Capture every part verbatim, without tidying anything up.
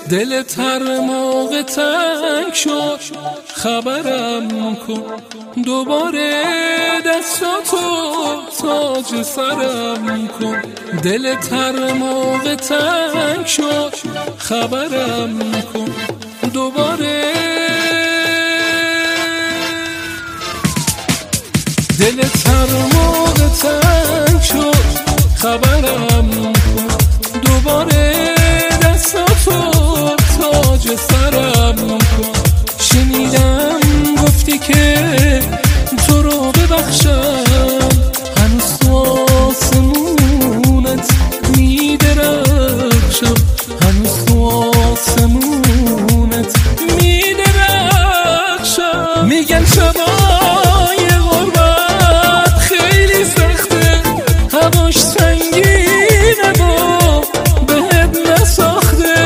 دلت هر موقع تنگ شد خبرم کن، دوباره دستاتو تاج سرم کن. دلت هر موقع تنگ شد خبرم کن، دوباره دلت هر موقع تنگ شد خبرم کن، دوباره دستاتو تاج سرم کن. شنیدم گفتی که تو رو ببخشم، هنوز تو آسمونت میدرخشم، هنوز تو آسمونت میدرخشم. میگن شبای غربت خیلی سخته، هواش سنگینه و بهت نساخته.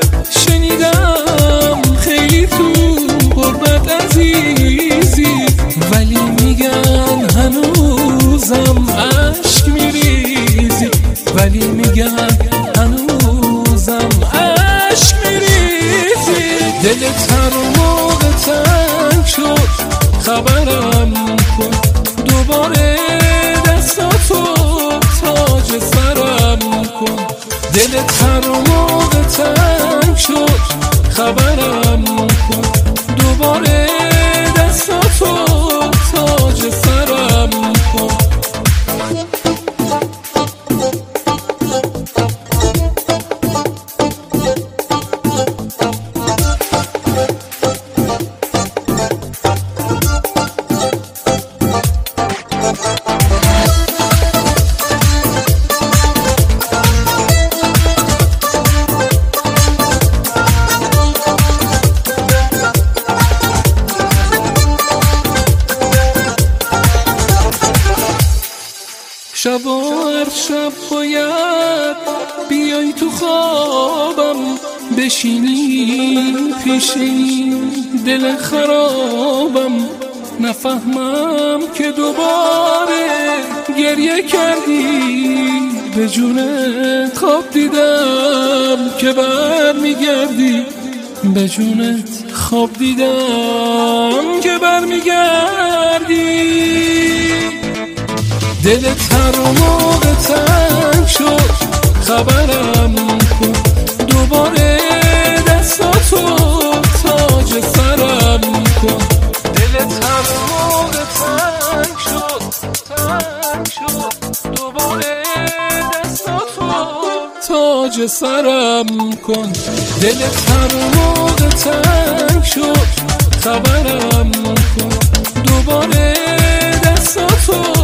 شنیدم خیلی تو غربت عزیزی، ولی میگن هنوزم عشق میریزی، ولی میگن هنوزم عشق میریزی. دلت هر موقع تنگ شد خبرم کن، دوباره دستاتو تاج سرم کن. دلت هر موقع تنگ شد خبرم کن، دوباره دستاتو تاج سرم کن. شب و هر شب باید بیای تو خوابم، بشینی پیشی دل خرابم. نفهمم که دوباره گریه کردی، به جونت خواب دیدم که بر میگردی، به جونت خواب دیدم که بر میگردی. دلت هر موقع تنگ شد خبرم کن، دوباره دستاتو تاج سرم کن. دلت هر موقع تنگ شد تنگ شد دوباره دستاتو تاج سرم کن. دلت هر موقع تنگ شد خبرم کن، دوباره دستاتو